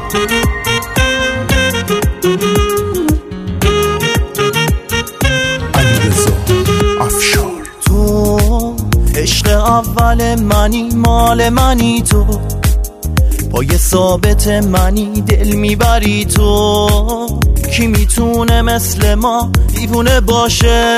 تو عشق اول منی، مال منی، تو پای ثابت منی، دل میبری تو. کی میتونه مثل ما دیوونه باشه؟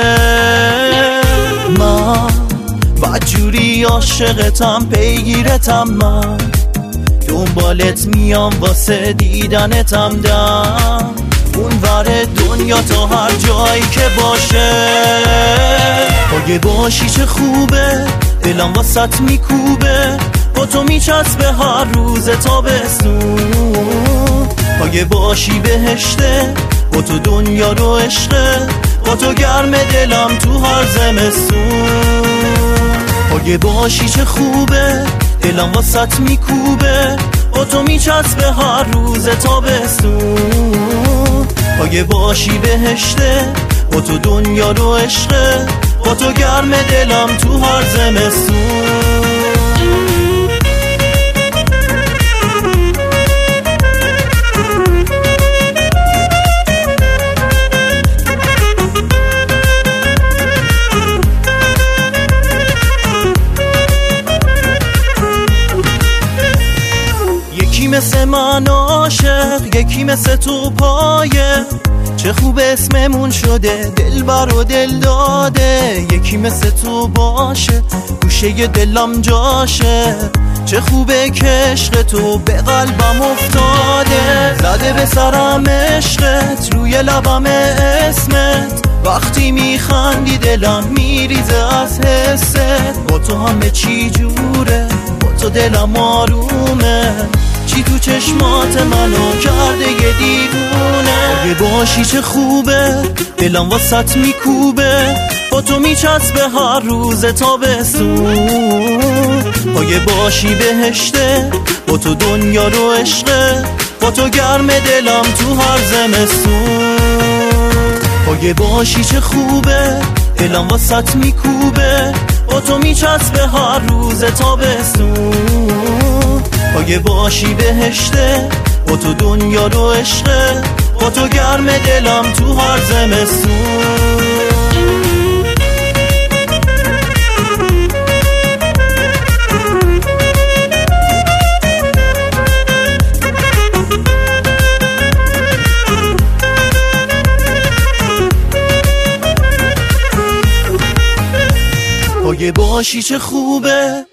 من بدجوری عاشقتم، پیگیرتم، من دنبالت میام واسه دیدنتم، دم اون ور دنیا تا هر جایی که باشه. اگه باشی چه خوبه، دلم واسط میکوبه، با تو میچسبه هر روز تابستون. اگه باشی بهشته، با تو دنیا رو عشقه، با تو گرم دلم تو هر زمستون. اگه باشی چه خوبه، دلم واسط میکوبه، با تو میچسبه هر روز تابستون. اگه باشی بهشته، با تو دنیا رو عشقه، با تو گرم دلم تو هر زمستون. یکی مثل من عاشق، یکی مثل تو پایه، چه خوب اسممون شده دلبر و دل داده. یکی مثل تو باشه، گوشه دلم جاشه، چه خوبه که عشق تو به قلبم افتاده. زده به سرم عشقت، روی لبم اسمت، وقتی میخندی دلم میریزه از حست. با تو همه چی جوره، با تو دلم آرومه، چی تو چشمات منو کرده یه دیوونه. اگه باشی چه خوبه، دلم واسط میکوبه، با تو میچسبه هر روز تابستون. اگه باشی بهشته، با تو دنیا رو عشقه، با تو گرم دلم تو هر زمستون. اگه باشی چه خوبه، دلم واسط میکوبه، با تو میچسبه هر روز تابستون. اگه باشی بهشته، با تو دنیا رو عشقه، با تو گرم دلم تو هر زمستون. اگه باشی چه خوبه،